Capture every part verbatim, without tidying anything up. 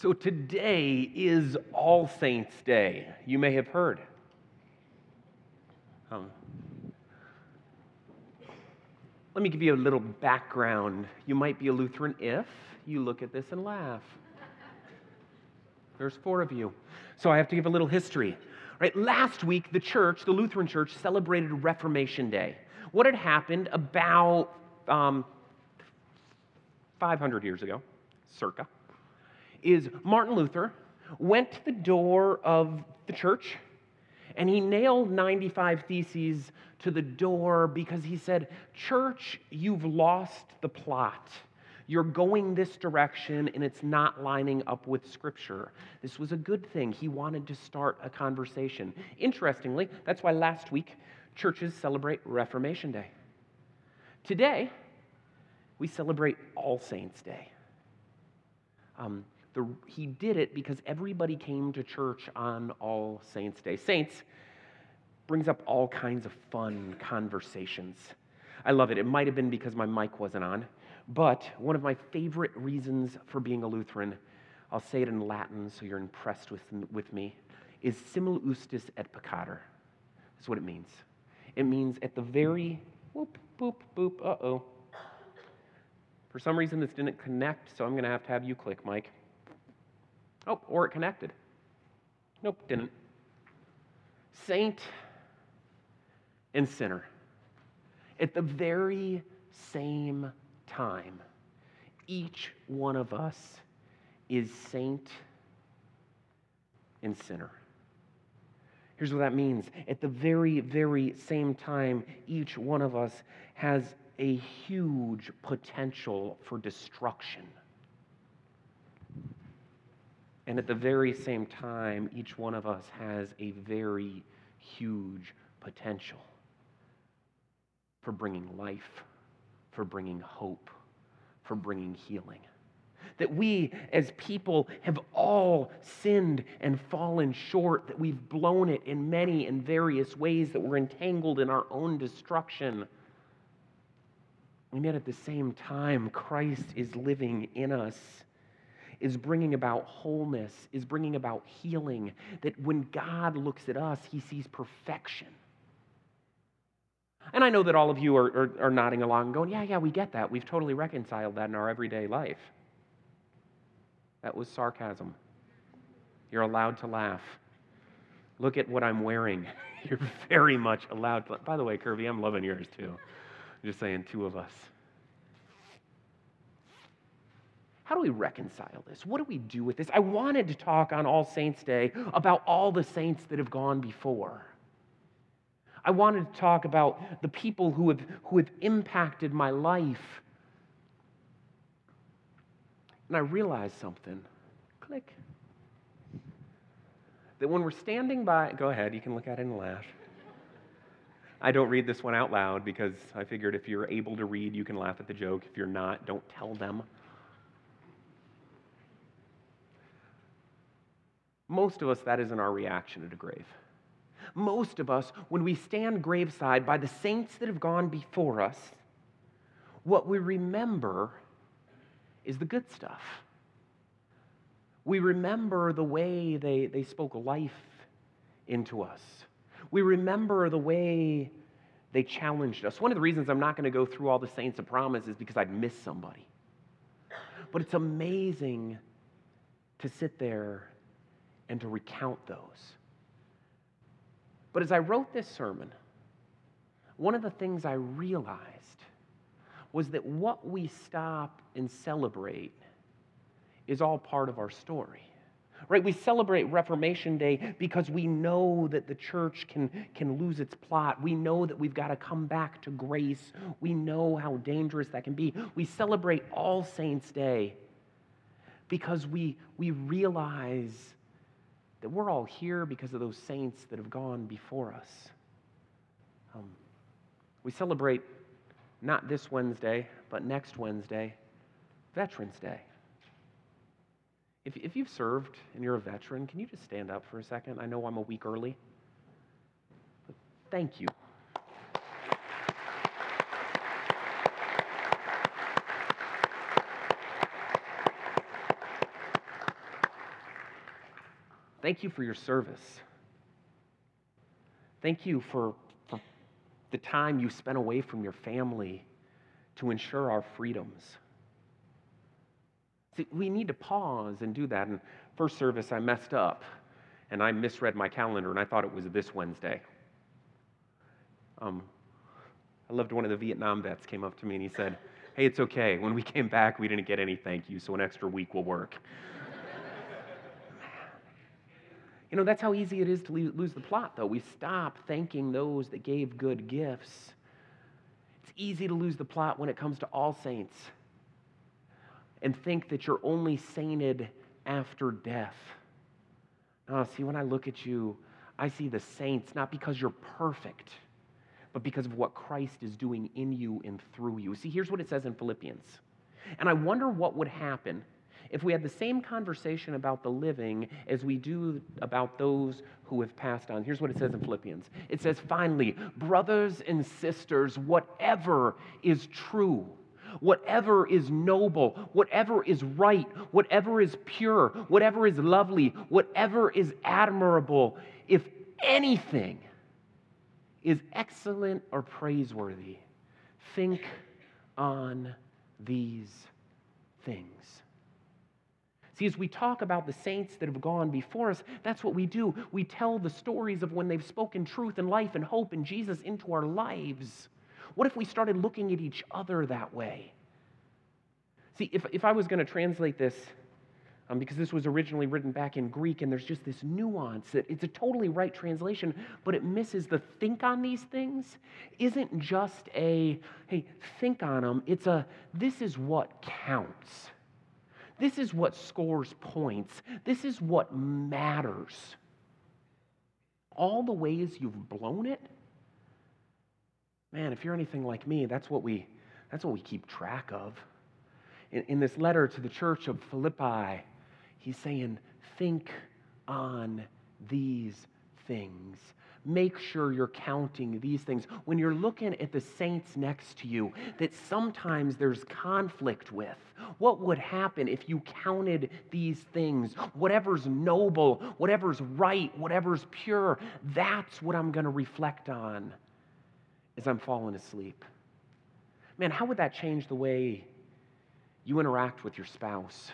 So today is All Saints' Day. You may have heard. Um, let me give you a little background. You might be a Lutheran if you look at this and laugh. There's four of you. So I have to give a little history. Right, last week, the church, the Lutheran Church, celebrated Reformation Day. What had happened about um, five hundred years ago, circa, is Martin Luther went to the door of the church and he nailed ninety-five Theses to the door because he said, "Church, you've lost the plot. You're going this direction and it's not lining up with Scripture." This was a good thing. He wanted to start a conversation. Interestingly, that's why last week churches celebrate Reformation Day. Today, we celebrate All Saints' Day. Um, the, he did it because everybody came to church on All Saints' Day. Saints brings up all kinds of fun conversations. I love it. It might have been because my mic wasn't on. But one of my favorite reasons for being a Lutheran, I'll say it in Latin so you're impressed with, with me, is simul ustis et peccator. That's what it means. It means at the very, whoop, boop, boop, uh-oh. For some reason this didn't connect, so I'm going to have to have you click, Mike. Oh, or it connected. Nope, didn't. Saint and sinner. At the very same time, each one of us is saint and sinner. Here's what that means. At the very, very same time, each one of us has a huge potential for destruction. And at the very same time, each one of us has a very huge potential for bringing life, for bringing hope, for bringing healing. That we as people have all sinned and fallen short, that we've blown it in many and various ways, that we're entangled in our own destruction. And yet at the same time, Christ is living in us, is bringing about wholeness, is bringing about healing, that when God looks at us, he sees perfection. And I know that all of you are, are, are nodding along going, yeah, yeah, we get that. We've totally reconciled that in our everyday life. That was sarcasm. You're allowed to laugh. Look at what I'm wearing. You're very much allowed to. By the way, Kirby, I'm loving yours too. I'm just saying, two of us. How do we reconcile this? What do we do with this? I wanted to talk on All Saints' Day about all the saints that have gone before. I wanted to talk about the people who have, who have impacted my life. And I realized something. Click. That when we're standing by, go ahead, you can look at it and laugh. I don't read this one out loud because I figured if you're able to read, you can laugh at the joke. If you're not, don't tell them. Most of us, that isn't our reaction at a grave. Most of us, when we stand graveside by the saints that have gone before us, what we remember is the good stuff. We remember the way they, they spoke life into us. We remember the way they challenged us. One of the reasons I'm not going to go through all the saints of promise is because I'd miss somebody. But it's amazing to sit there and to recount those. But as I wrote this sermon, one of the things I realized was that what we stop and celebrate is all part of our story. Right? We celebrate Reformation Day because we know that the church can, can lose its plot. We know that we've got to come back to grace. We know how dangerous that can be. We celebrate All Saints' Day because we, we realize that we're all here because of those saints that have gone before us. Um, we celebrate not this Wednesday, but next Wednesday, Veterans Day. If, if you've served and you're a veteran, can you just stand up for a second? I know I'm a week early. But thank you. Thank you for your service. Thank you for, for the time you spent away from your family to ensure our freedoms. See, we need to pause and do that. In first service, I messed up, and I misread my calendar, and I thought it was this Wednesday. Um, I loved one of the Vietnam vets came up to me, and he said, hey, it's okay. When we came back, we didn't get any thank you, so an extra week will work. You know, that's how easy it is to lose the plot, though. We stop thanking those that gave good gifts. It's easy to lose the plot when it comes to All Saints and think that you're only sainted after death. No, see, when I look at you, I see the saints not because you're perfect, but because of what Christ is doing in you and through you. See, here's what it says in Philippians. And I wonder what would happen if we had the same conversation about the living as we do about those who have passed on. Here's what it says in Philippians. It says, finally, brothers and sisters, whatever is true, whatever is noble, whatever is right, whatever is pure, whatever is lovely, whatever is admirable, if anything is excellent or praiseworthy, think on these things. See, as we talk about the saints that have gone before us, that's what we do. We tell the stories of when they've spoken truth and life and hope and Jesus into our lives. What if we started looking at each other that way? See, if, if I was going to translate this, um, because this was originally written back in Greek, and there's just this nuance that it's a totally right translation, but it misses the think on these things. Isn't just a, hey, think on them. It's a, this is what counts. This is what scores points. This is what matters. All the ways you've blown it, man, if you're anything like me, that's what we, that's what we keep track of. In, in this letter to the church of Philippi, he's saying, think on these things. Make sure you're counting these things. When you're looking at the saints next to you that sometimes there's conflict with, what would happen if you counted these things? Whatever's noble, whatever's right, whatever's pure, that's what I'm going to reflect on as I'm falling asleep. Man, how would that change the way you interact with your spouse?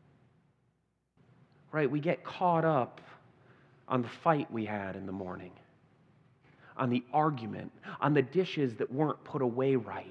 Right? We get caught up on the fight we had in the morning, on the argument, on the dishes that weren't put away right.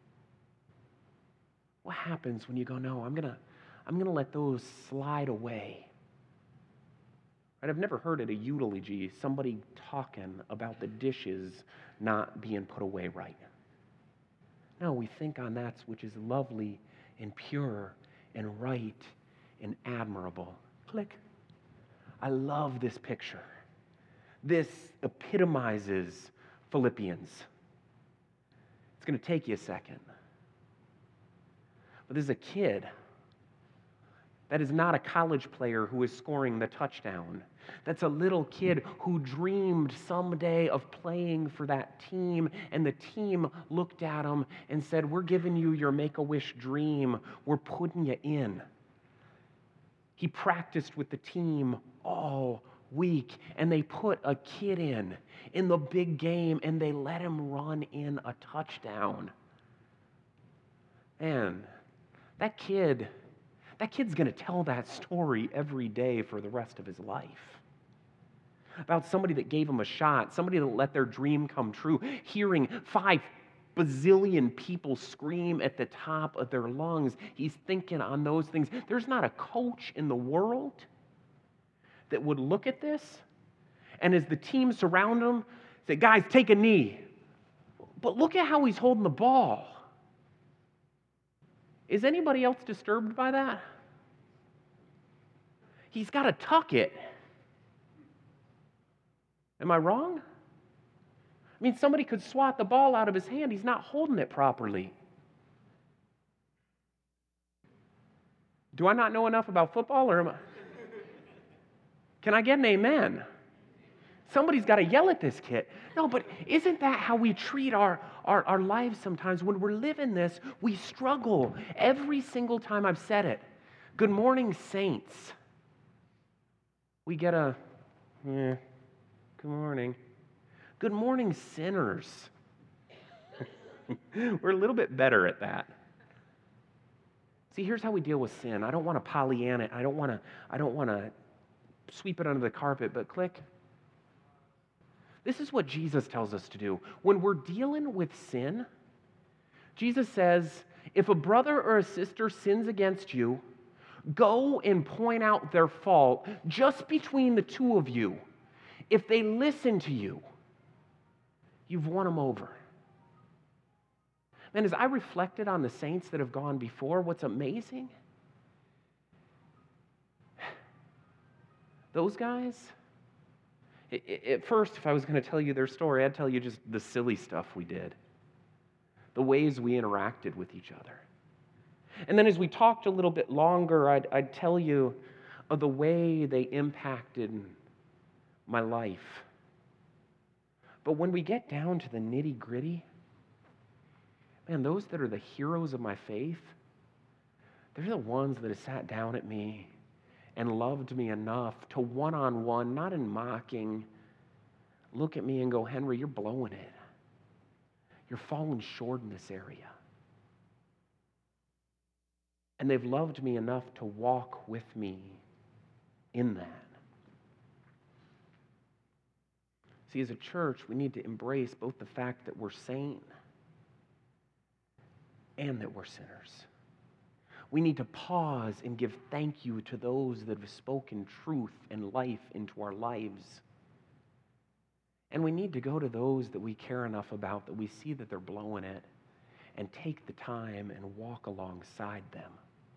What happens when you go, no, I'm gonna, I'm gonna let those slide away? Right? I've never heard at a eulogy somebody talking about the dishes not being put away right. No, we think on that which is lovely and pure and right and admirable. Click. I love this picture. This epitomizes Philippians. It's going to take you a second. But this is a kid. That is not a college player who is scoring the touchdown. That's a little kid who dreamed someday of playing for that team, and the team looked at him and said, we're giving you your make-a-wish dream. We're putting you in. He practiced with the team all week, and they put a kid in, in the big game, and they let him run in a touchdown. Man, that kid, that kid's going to tell that story every day for the rest of his life. About somebody that gave him a shot, somebody that let their dream come true, hearing five bazillion people scream at the top of their lungs. He's thinking on those things. There's not a coach in the world that would look at this, and as the team surround him, say, guys, take a knee. But look at how he's holding the ball. Is anybody else disturbed by that? He's got to tuck it. Am I wrong? I mean, somebody could swat the ball out of his hand. He's not holding it properly. Do I not know enough about football, or am I? Can I get an amen? Somebody's got to yell at this kid. No, but isn't that how we treat our, our, our lives sometimes? When we're living this, we struggle. Every single time I've said it. Good morning, saints. We get a, eh, good morning. Good morning, sinners. We're a little bit better at that. See, here's how we deal with sin. I don't want to Pollyanna it. I don't want to, I don't want to sweep it under the carpet, but click. This is what Jesus tells us to do. When we're dealing with sin, Jesus says, if a brother or a sister sins against you, go and point out their fault just between the two of you. If they listen to you, you've won them over. And as I reflected on the saints that have gone before, what's amazing, those guys, at first, if I was going to tell you their story, I'd tell you just the silly stuff we did, the ways we interacted with each other. And then as we talked a little bit longer, I'd, I'd tell you of the way they impacted my life. But when we get down to the nitty-gritty, man, those that are the heroes of my faith, they're the ones that have sat down at me and loved me enough to one-on-one, not in mocking, look at me and go, Henry, you're blowing it. You're falling short in this area. And they've loved me enough to walk with me in that. See, as a church, we need to embrace both the fact that we're sane and that we're sinners. We need to pause and give thank you to those that have spoken truth and life into our lives. And we need to go to those that we care enough about that we see that they're blowing it and take the time and walk alongside them.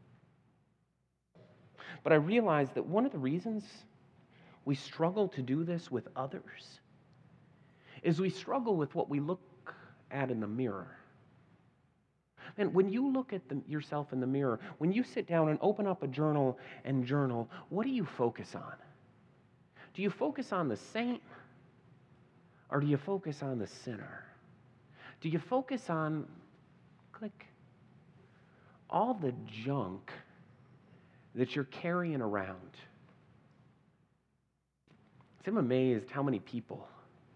But I realize that one of the reasons we struggle to do this with others is we struggle with what we look at in the mirror. And when you look at the, yourself in the mirror, when you sit down and open up a journal and journal, what do you focus on? Do you focus on the saint or do you focus on the sinner? Do you focus on, click, all the junk that you're carrying around? So I'm amazed how many people,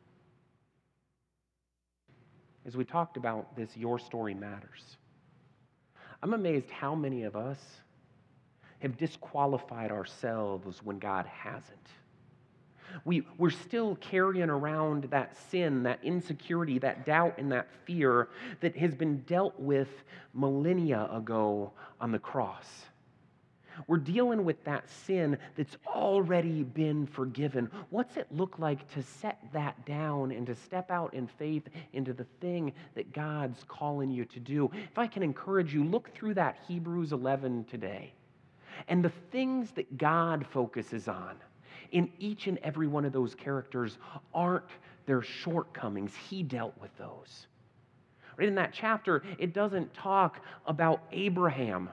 as we talked about this, Your Story Matters, I'm amazed how many of us have disqualified ourselves when God hasn't. We, we're still carrying around that sin, that insecurity, that doubt, and that fear that has been dealt with millennia ago on the cross. We're dealing with that sin that's already been forgiven. What's it look like to set that down and to step out in faith into the thing that God's calling you to do? If I can encourage you, look through that Hebrews eleven today. And the things that God focuses on in each and every one of those characters aren't their shortcomings. He dealt with those. Right in that chapter, it doesn't talk about Abraham.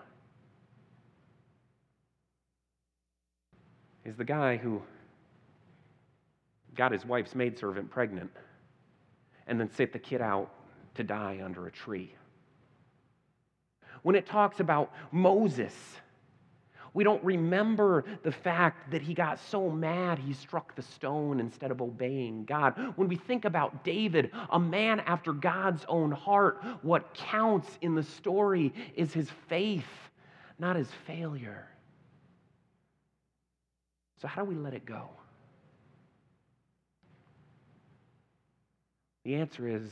Is the guy who got his wife's maidservant pregnant and then sent the kid out to die under a tree. When it talks about Moses, we don't remember the fact that he got so mad he struck the stone instead of obeying God. When we think about David, a man after God's own heart, what counts in the story is his faith, not his failure. So how do we let it go? The answer is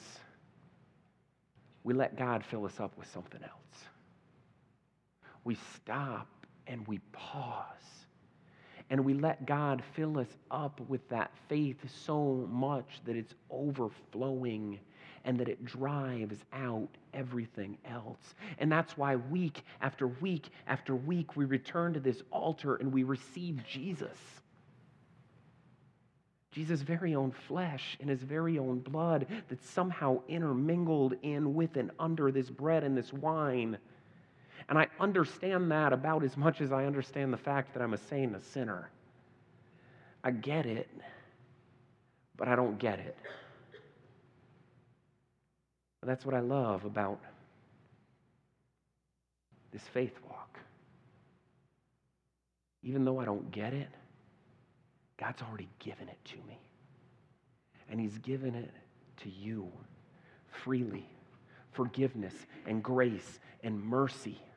we let God fill us up with something else. We stop and we pause. And we let God fill us up with that faith so much that it's overflowing and that it drives out everything else. And that's why week after week after week we return to this altar and we receive Jesus. Jesus' very own flesh and his very own blood that's somehow intermingled in with and under this bread and this wine. And I understand that about as much as I understand the fact that I'm a saint, a sinner. I get it, but I don't get it. But that's what I love about this faith walk. Even though I don't get it, God's already given it to me. And he's given it to you freely. Forgiveness and grace and mercy.